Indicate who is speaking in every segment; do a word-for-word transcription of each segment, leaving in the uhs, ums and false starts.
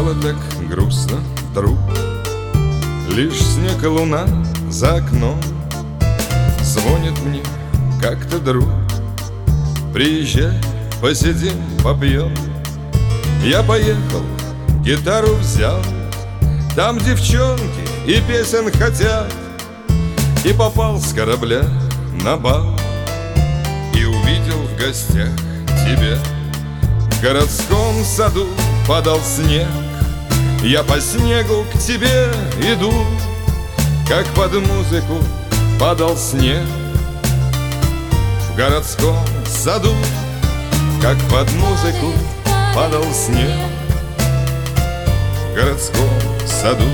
Speaker 1: Стало так грустно вдруг, лишь снег и луна за окном. Звонит мне как-то друг: приезжай, посидим, попьем. Я поехал, гитару взял, там девчонки и песен хотят. И попал с корабля на бал, и увидел в гостях тебя. В городском саду падал снег, я по снегу к тебе иду, как под музыку падал снег. В городском саду, как под музыку падал снег. В городском саду.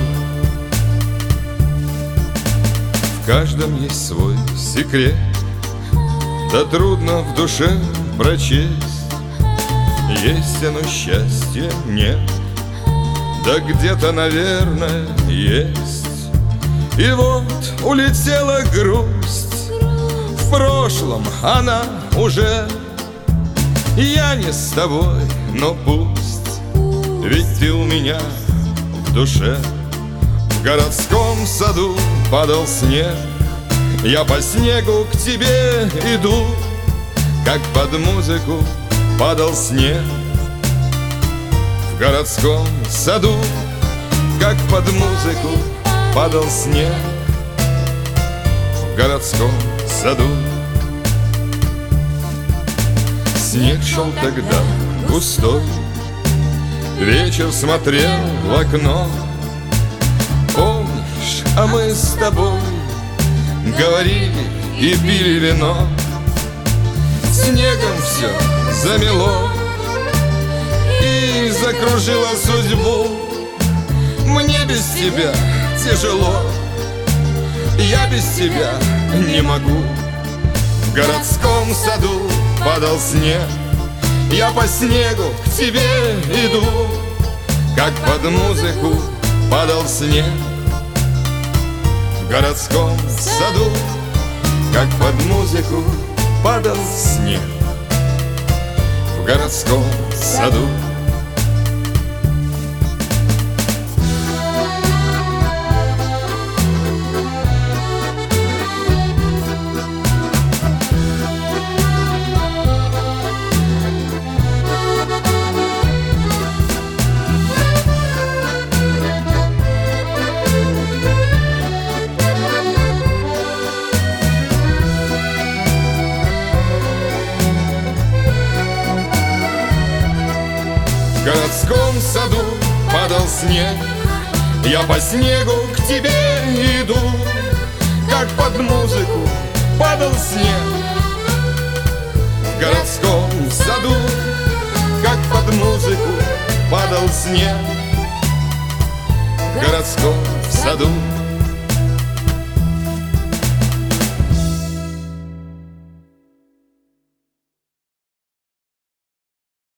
Speaker 1: В каждом есть свой секрет, да трудно в душе прочесть. Есть оно, счастье нет, да где-то, наверное, есть. И вот улетела грусть, в прошлом она уже. Я не с тобой, но пусть, ведь ты у меня в душе. В городском саду падал снег, я по снегу к тебе иду, как под музыку падал снег. В городском саду, как под музыку падал снег. В городском саду. Снег шел тогда густой, вечер смотрел в окно. Помнишь, а мы с тобой говорили и пили вино. Снегом все замело и закружило судьбу. Мне без тебя тяжело, я без тебя не могу. В городском саду падал снег, я по снегу к тебе иду, как под музыку падал снег. В городском саду, как под музыку падал снег. В городском саду. В городском саду падал снег, я по снегу к тебе иду, как под музыку падал снег. В городском саду, как под музыку падал снег. В городском саду.